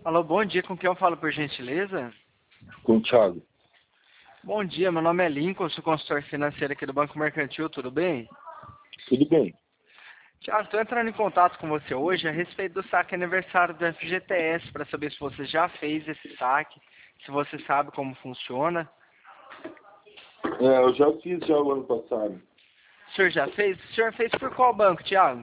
Alô, bom dia, com quem eu falo por gentileza? Com o Thiago. Bom dia, meu nome é Lincoln, sou consultor financeiro aqui do Banco Mercantil, tudo bem? Tudo bem? Tiago, estou entrando em contato com você hoje a respeito do saque aniversário do FGTS, para saber se você já fez esse saque, se você sabe como funciona. Eu já fiz já o ano passado. O senhor já fez? O senhor fez por qual banco, Tiago?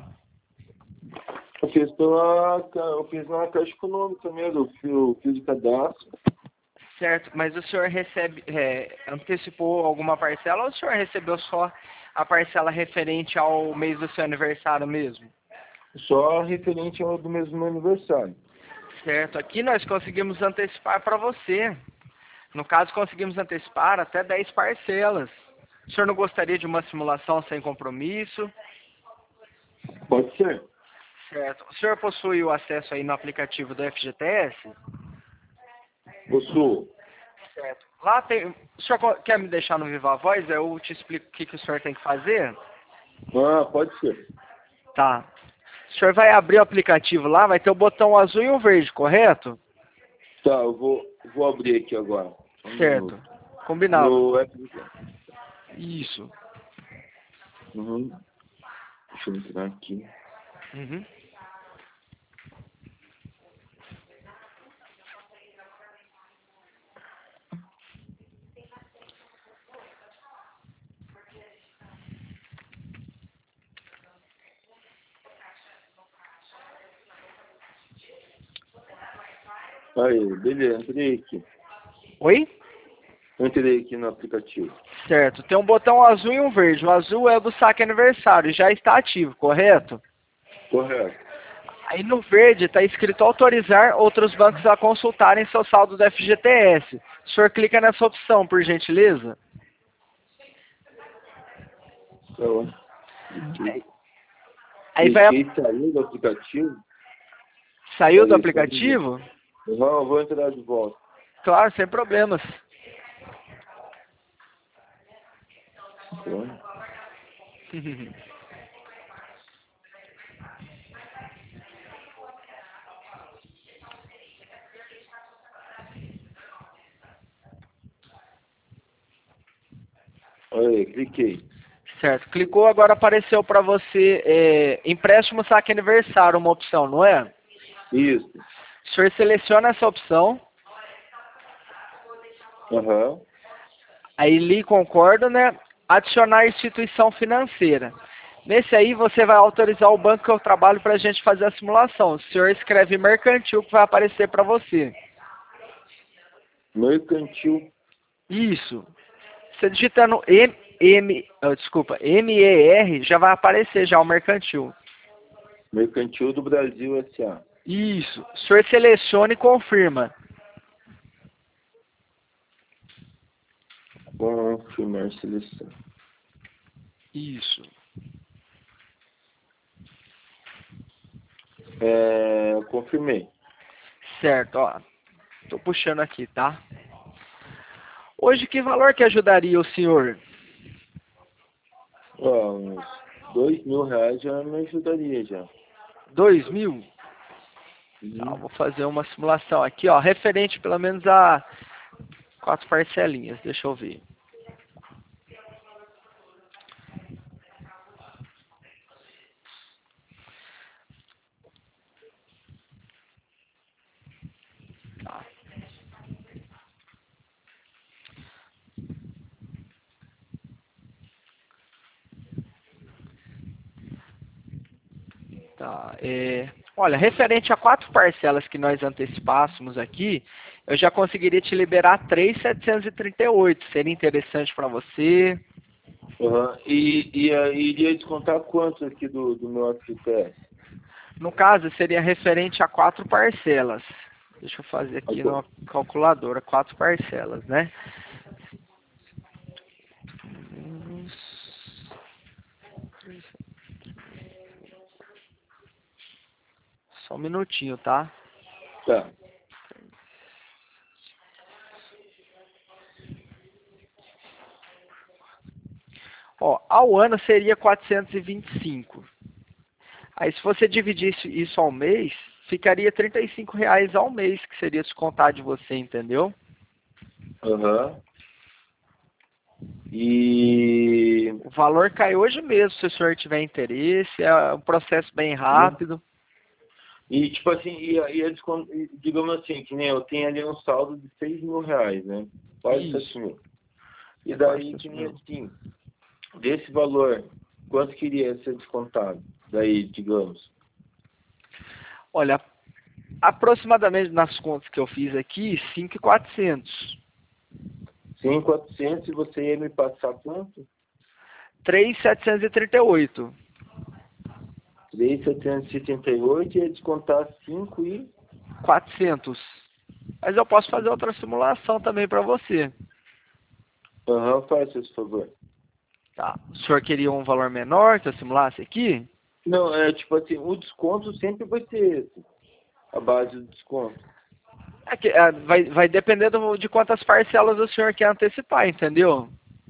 Eu fiz na Caixa Econômica mesmo, eu fiz o cadastro. Certo, mas o senhor antecipou alguma parcela ou o senhor recebeu só a parcela referente ao mês do seu aniversário mesmo? Só referente ao do mesmo aniversário. Certo, aqui nós conseguimos antecipar para você. No caso, conseguimos antecipar até 10 parcelas. O senhor não gostaria de uma simulação sem compromisso? Pode ser? Certo. O senhor possui o acesso aí no aplicativo do FGTS? Possuo. Certo. Lá tem... O senhor quer me deixar no Viva Voz? Eu te explico o que o senhor tem que fazer? Pode ser. Tá. O senhor vai abrir o aplicativo lá, vai ter o botão azul e o verde, correto? Tá, eu vou abrir aqui agora. Certo. Combinado. No app. Isso. Uhum. Deixa eu entrar aqui. Uhum. Aí, beleza, entrei aqui. Oi? Entrei aqui no aplicativo. Certo. Tem um botão azul e um verde. O azul é o do saque aniversário, já está ativo, correto? Correto. Aí no verde está escrito autorizar outros bancos a consultarem seu saldo do FGTS. O senhor clica nessa opção, por gentileza. Então, Aí vai... cliquei, saiu do aplicativo. Saiu do Saiu. aplicativo? Não, vou entrar de volta. Claro, sem problemas. Então, aí, cliquei. Certo. Clicou, agora apareceu para você empréstimo saque aniversário, uma opção, não é? Isso. O senhor seleciona essa opção, Aham. aí li concordo, né? Adicionar instituição financeira. Nesse aí você vai autorizar o banco que eu trabalho para a gente fazer a simulação. O senhor escreve mercantil que vai aparecer para você. Mercantil. Isso. Você digitando MER, já vai aparecer já o mercantil. Mercantil do Brasil S.A. Isso. O senhor seleciona e confirma. Confirmar seleção. Isso. Confirmei. Certo, ó. Tô puxando aqui, tá? Hoje, que valor que ajudaria o senhor? Uns R$ 2.000 já me ajudaria já. 2.000? Tá, Uhum. vou fazer uma simulação aqui, ó. Referente pelo menos a 4 parcelinhas. Deixa eu ver. Tá. Tá, olha, referente a 4 parcelas que nós antecipássemos aqui, eu já conseguiria te liberar 3.738. Seria interessante para você? Uhum. E aí iria descontar quanto aqui do meu FGTS? No caso, seria referente a 4 parcelas. Deixa eu fazer aqui Agora. na calculadora, 4 parcelas, né? Só um minutinho, tá? Tá. Ó, ao ano seria 425. Aí se você dividisse isso ao mês, ficaria R$ 35 ao mês, que seria descontar de você, entendeu? Aham. E... O valor cai hoje mesmo, se o senhor tiver interesse, é um processo bem rápido. E tipo assim, digamos assim, que nem eu tenho ali um saldo de R$ 6.000, né? Quase Isso. 7 mil. E É daí, quase que 7 nem mil. assim, desse valor, quanto queria ser descontado? Daí, digamos. Olha, aproximadamente nas contas que eu fiz aqui, 5.400. 5.400 e você ia me passar quanto? 3.738. 3.778 e ia descontar 5 e... 400. Mas eu posso fazer outra simulação também para você. Aham, faz, por favor. Tá. O senhor queria um valor menor que eu simulasse aqui? Não, é tipo assim, o desconto sempre vai ser esse. A base do desconto. Vai depender de quantas parcelas o senhor quer antecipar, entendeu?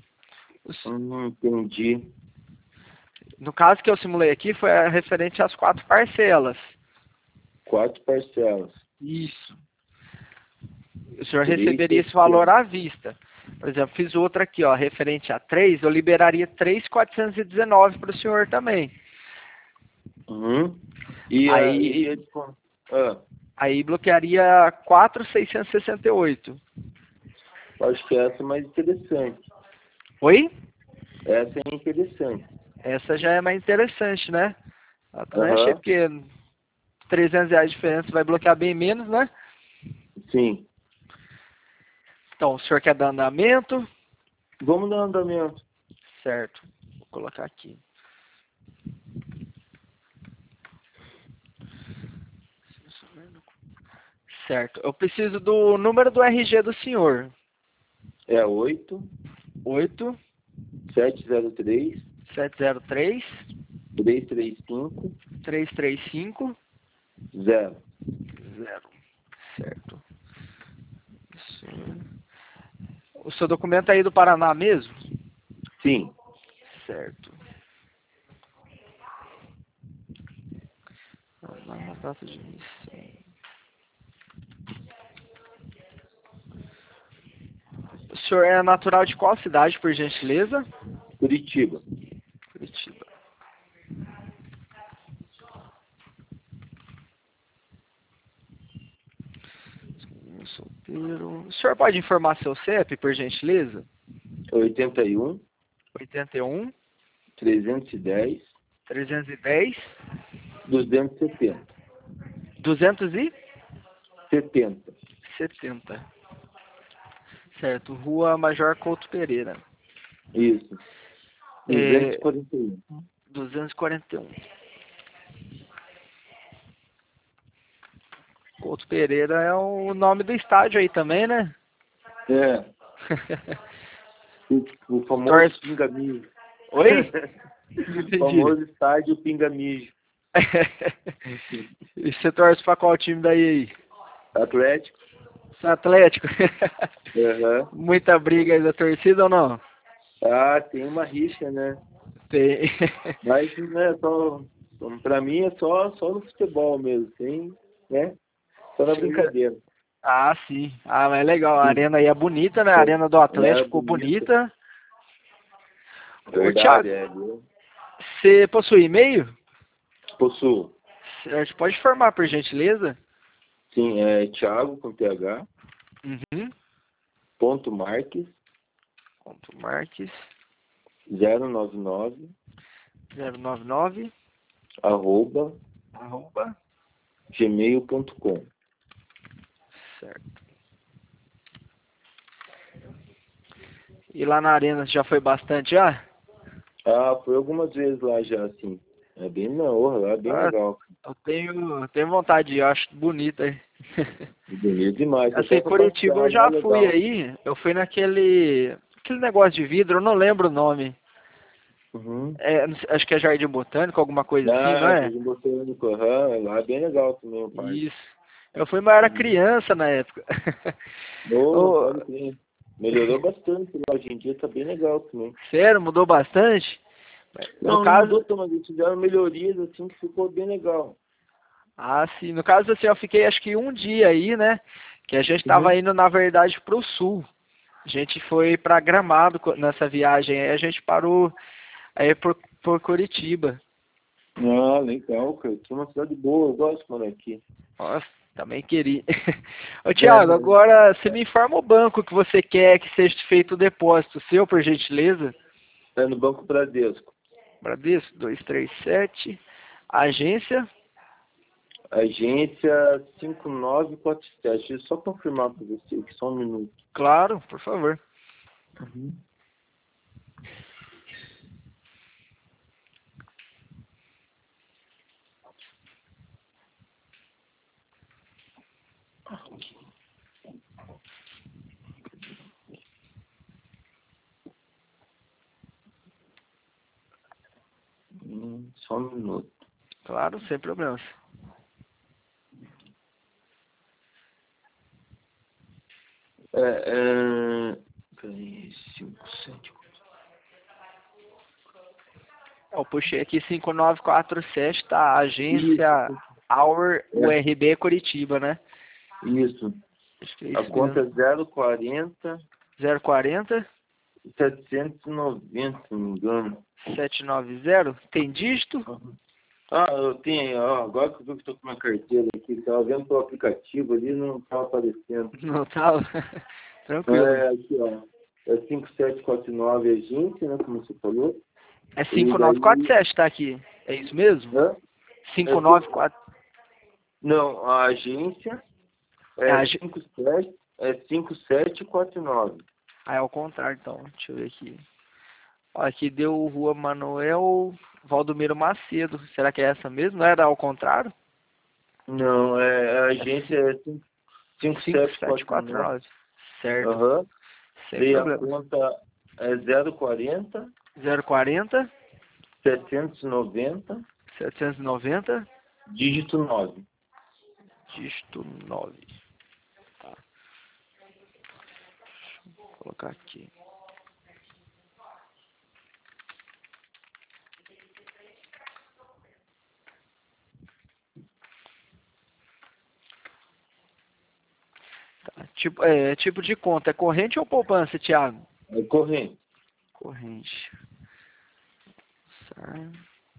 Entendi. No caso que eu simulei aqui, foi referente às 4 parcelas. 4 parcelas. Isso. O senhor 3, receberia esse valor à vista. Por exemplo, fiz outra aqui, ó, referente a 3, eu liberaria 3.419 para o senhor também. Uhum. E Aí, desconto? aí bloquearia 4.668. Acho que essa é mais interessante. Oi? Essa é interessante. Essa já é mais interessante, né? Eu também achei, Aham. porque R$ 300 de diferença vai bloquear bem menos, né? Sim. Então, o senhor quer dar andamento? Vamos dar andamento. Certo. Vou colocar aqui. Certo. Eu preciso do número do RG do senhor. É 8, 8 703, 703 335, 335 0. 0. Certo. Isso. O seu documento é aí do Paraná mesmo? Sim. Certo. Na data de emissão. O senhor é natural de qual cidade, por gentileza? Curitiba. Curitiba. Solteiro. O senhor pode informar seu CEP, por gentileza? 81, 81 310, 310 270. 270. 70. Certo. Rua Major Couto Pereira. Isso. 241. 241. Couto Pereira é o nome do estádio aí também, né? É. O famoso Torce. Pingamijo. Oi? O famoso estádio Pingamijo. E você torce pra qual time daí? Atlético. Você é Atlético? Uhum. Muita briga aí da torcida ou não? Ah, tem uma rixa, né? Tem. Mas, né, pra mim é só no futebol mesmo, tem, né? Só na brincadeira. Ah, sim. Ah, mas é legal. A arena aí é bonita, né? A arena do Atlético ficou bonita. Ô, Verdade, Thiago, você possui e-mail? Possuo. Certo. Pode formar, por gentileza? Sim, é Thiago com TH, Uhum. Marques, Marques 099, 099 arroba, arroba. gmail.com. Certo. E lá na arena já foi bastante já? Ah, foi algumas vezes lá já, assim. É bem na honra lá, é bem legal. Eu tenho vontade, eu acho bonita aí. Bonito demais. Assim, Até pra Curitiba passear, eu lá já é fui legal. aí, eu fui aquele negócio de vidro, eu não lembro o nome. Uhum. Acho que é Jardim Botânico, alguma coisa assim, não Ah, é? Jardim Botânico, lá é bem legal também o parque. Isso. Eu fui, mas eu era Uhum. criança na época. Não Ô, pode crer. Melhorou bastante lá, hoje em dia tá bem legal também. sério, mudou bastante? No Não caso, mudou, mas eles fizeram melhorias assim que ficou bem legal. Ah, sim. No caso, assim, eu fiquei acho que um dia aí, né? Que a gente estava Uhum. indo, na verdade, para o sul. A gente foi para Gramado nessa viagem. Aí a gente parou aí por Curitiba. Ah, legal, cara. Que é uma cidade boa, eu gosto de morar aqui. Nossa, também queria. Ô, É, Thiago, agora você me informa o banco que você quer que seja feito o depósito seu, por gentileza. é no Banco Bradesco. Bradesco, 237. Agência, Agência 5947. Deixa eu só confirmar para você aqui, só um minuto. claro, por favor. Uhum. Só um minuto. Claro, sem problemas. Peraí, 5, 7. Eu puxei aqui 5947, tá? Agência Isso, Hour é, URB Curitiba, né? isso. Acho que é A isso conta mesmo. é 040 040 790, se não me engano. 790. Tem dígito? Uhum. Ah, eu tenho, ó, agora que eu vi que estou com uma carteira aqui, estava vendo pelo aplicativo ali, não estava aparecendo. Não tava? Tranquilo. É, aqui, ó. É 5749 agência, né, como você falou. É E daí, 5947, tá aqui. É isso mesmo? hã? É, 594. não, a agência É, é 5749. ah, é ao contrário, então. Deixa eu ver aqui. Ó, aqui deu Rua Manuel Valdomiro Macedo. Será que é essa mesmo? Não era ao contrário? Não, a É agência é 5749. 5749. Certo. Aham. Sem Daí a problemas. conta é 040 040 790 790 dígito 9. dígito 9. Tá, vou colocar aqui. Tá. Tipo de conta, é corrente ou poupança, Thiago? É corrente. Corrente. Certo.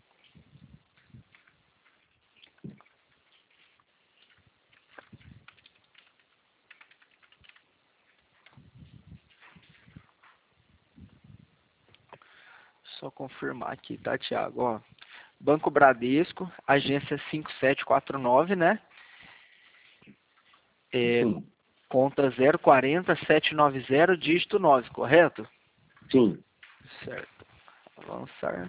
Só confirmar aqui, tá, Thiago? Ó, Banco Bradesco, agência 5749, né? É, Sim, conta 040 790 dígito 9, correto? sim. Certo. Avançar.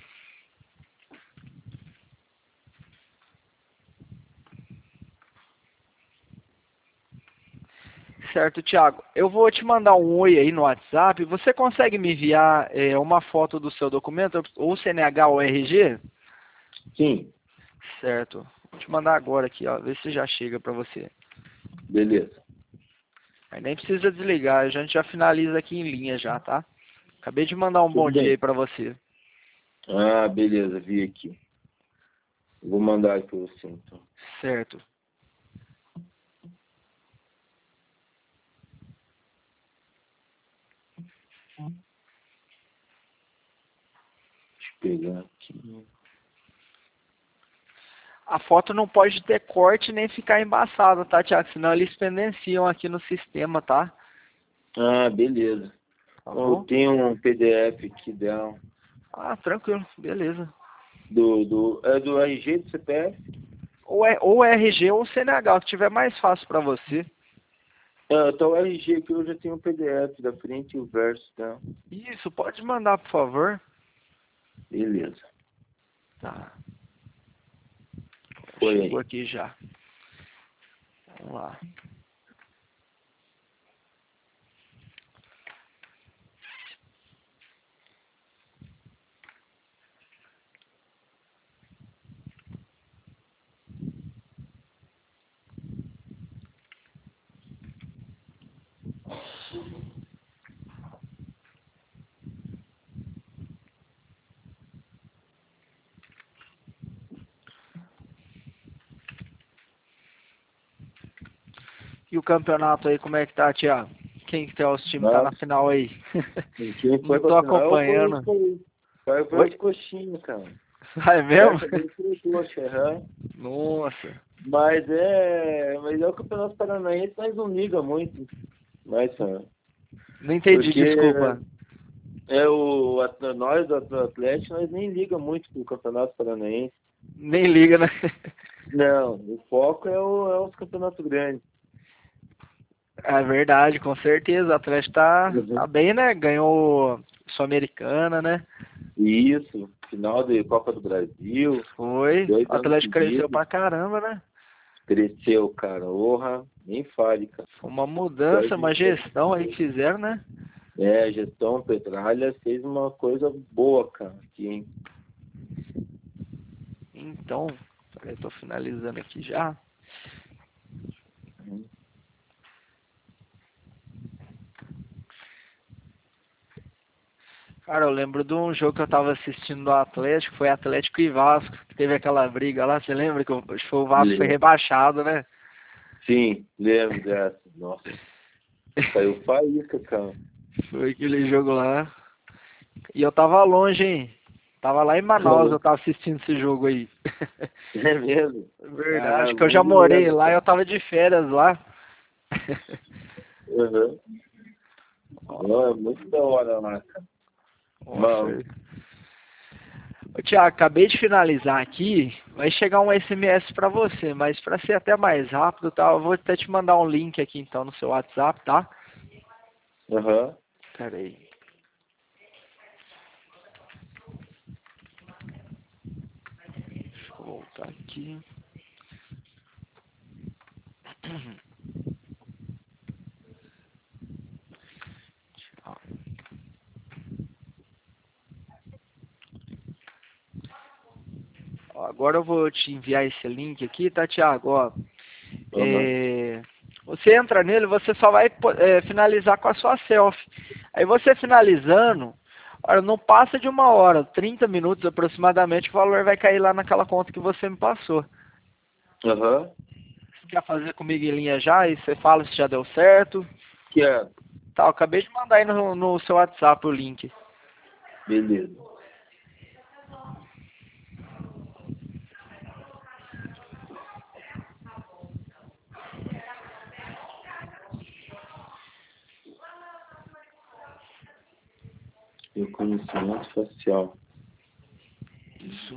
Certo, Thiago. Eu vou te mandar um oi aí no WhatsApp. Você consegue me enviar uma foto do seu documento, ou CNH ou RG? Sim, Certo. Vou te mandar agora aqui, ó. Ver se já chega pra você. beleza. Aí nem precisa desligar, a gente já finaliza aqui em linha já, tá? Acabei de mandar um bom Tudo dia aí bem. pra você. Ah, beleza, vi aqui. Eu vou mandar aí para você, então. Certo. Deixa eu pegar aqui. A foto não pode ter corte nem ficar embaçada, tá, Thiago? Senão eles pendenciam aqui no sistema, tá? Ah, beleza. Tá Eu bom? tenho um PDF aqui dela, Ah, tranquilo. Beleza. é do RG do CPF. Ou RG ou CNH, o que tiver mais fácil pra você. Tá o RG aqui, eu já tenho o PDF da frente e o verso dela. Isso, pode mandar, por favor. Beleza. Tá. Foi Chegou aí. aqui já. Vamos lá. E o campeonato aí, como é que tá, Thiago? Quem que tem os times tá na final aí? Quem foi Não tô pra final acompanhando. foi os coxinhas, cara. Ah, é mesmo? Coxa, aham. Nossa. Mas é o Campeonato Paranaense, nós não liga muito. Mas, Não entendi, porque desculpa. nós do Atlético, nós nem liga muito pro Campeonato Paranaense. Nem liga, né? Não, o foco é os campeonatos grandes. É verdade, com certeza. O Atlético tá bem, né? Ganhou Sul-Americana, né? Isso, final de Copa do Brasil, Foi. 2 O anos Atlético cresceu seguidos. pra caramba, né? Cresceu, cara. Orra, nem fale, cara. Foi uma mudança, uma gestão aí que fizeram, né? A gestão Petralha fez uma coisa boa, cara, aqui, hein? Então, eu tô finalizando aqui já. Cara, eu lembro de um jogo que eu tava assistindo do Atlético, foi Atlético e Vasco, que teve aquela briga lá, você lembra que o Vasco foi rebaixado, né? Sim, lembro dessa. Nossa, saiu faísca, cara. Foi aquele jogo lá. E eu tava longe, hein? Tava lá em Manaus, eu tava assistindo esse jogo aí. É mesmo? Verdade, que eu já morei lá e eu tava de férias lá. Uhum. Oh, é muito da hora lá, cara. Nossa. Ô, Thiago, acabei de finalizar aqui, vai chegar um SMS pra você, mas pra ser até mais rápido, tá? Eu vou até te mandar um link aqui então no seu WhatsApp, tá? Aham. Pera aí. Deixa eu voltar aqui. Ó, agora eu vou te enviar esse link aqui, tá, Thiago? Ó, você entra nele, você só vai finalizar com a sua selfie. Aí você finalizando, olha, não passa de 1 hora, 30 minutos aproximadamente, o valor vai cair lá naquela conta que você me passou. Aham. Você quer fazer comigo em linha já? E você fala se já deu certo. Quero. Tá, eu acabei de mandar aí no seu WhatsApp o link. Beleza. Reconhecimento facial. Isso.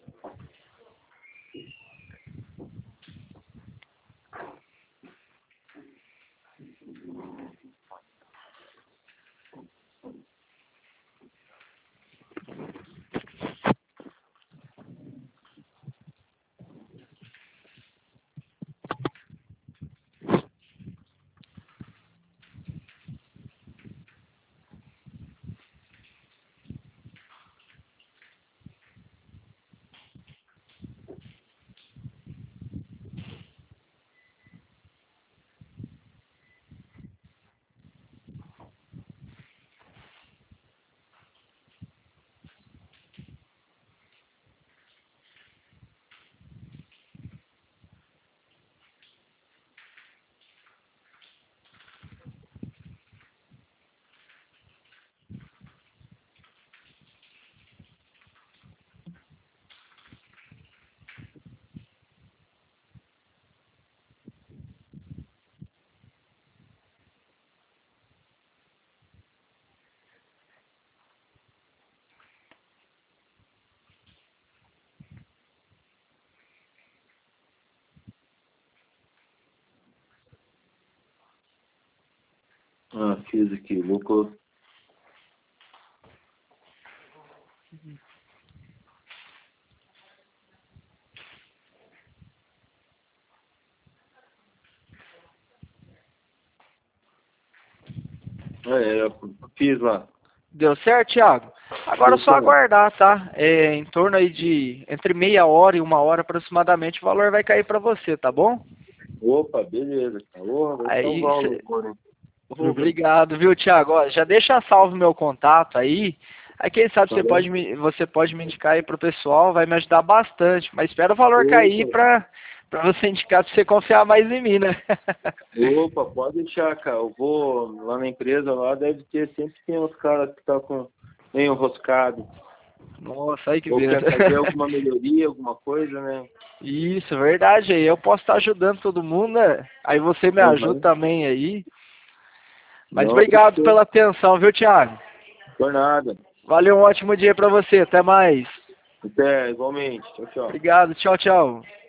Ah, fiz aqui. Vou. Eu fiz lá. Deu certo, Thiago? Agora é só aguardar, tá? Em torno aí de entre meia hora e 1 hora aproximadamente o valor vai cair pra você, tá bom? Opa, beleza. Vai Aí, salvar o louvor, hein? obrigado, viu, Thiago? Ó, já deixa salvo meu contato aí. Aí quem sabe você pode me indicar aí pro pessoal, vai me ajudar bastante. Mas espera o valor cair pra Pra você indicar, pra você confiar mais em mim, né? Opa, pode deixar, cara. Eu vou lá na empresa, lá sempre tem uns caras que tá com meio enroscado. Nossa, aí que Ou quer beleza. fazer alguma melhoria, alguma coisa, né? Isso, verdade. Aí eu posso estar ajudando todo mundo, né? Aí você me ajuda Uhum. também aí. Mas Não, obrigado fechou. pela atenção, viu, Thiago? Por nada. Valeu, um ótimo dia pra você. Até mais. Até, igualmente. Tchau, tchau. Obrigado. Tchau, tchau.